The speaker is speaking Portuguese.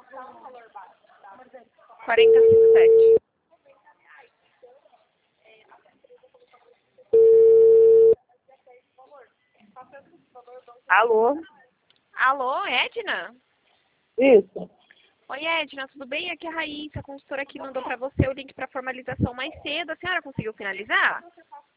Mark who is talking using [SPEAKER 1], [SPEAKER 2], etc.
[SPEAKER 1] 4057.
[SPEAKER 2] Alô?
[SPEAKER 1] Alô, Edna?
[SPEAKER 2] Isso.
[SPEAKER 1] Oi, Edna, tudo bem? Aqui é a Raíssa, a consultora que mandou para você o link para formalização mais cedo. A senhora conseguiu finalizar?